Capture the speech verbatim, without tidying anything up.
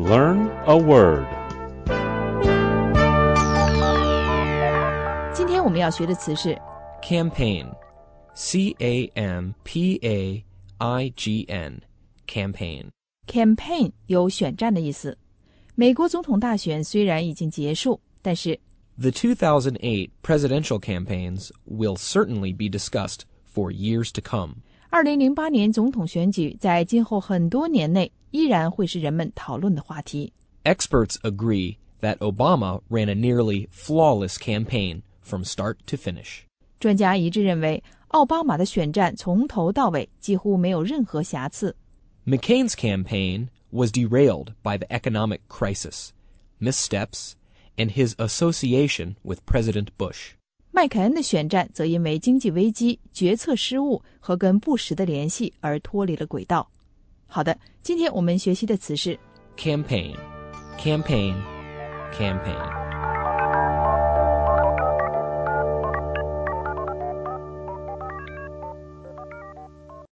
Learn a word. 今天我们要学的词是 Campaign. C A M P A I G N. Campaign. campaign 有选战的意思。美国总统大选虽然已经结束，但是 The two thousand eight presidential campaigns will certainly be discussed for years to come. 二零零八年总统选举在今后很多年内依然会是人们讨论的话题。 Experts agree that Obama ran a nearly flawless campaign from start to finish. 专家一致认为奥巴马的选战从头到尾几乎没有任何瑕疵。 McCain's campaign was derailed by the economic crisis, missteps, and his association with President Bush. 麦凯恩的选战则因为经济危机、决策失误和跟布什的联系而脱离了轨道。好的，今天我们学习的词是 Campaign. Campaign. Campaign.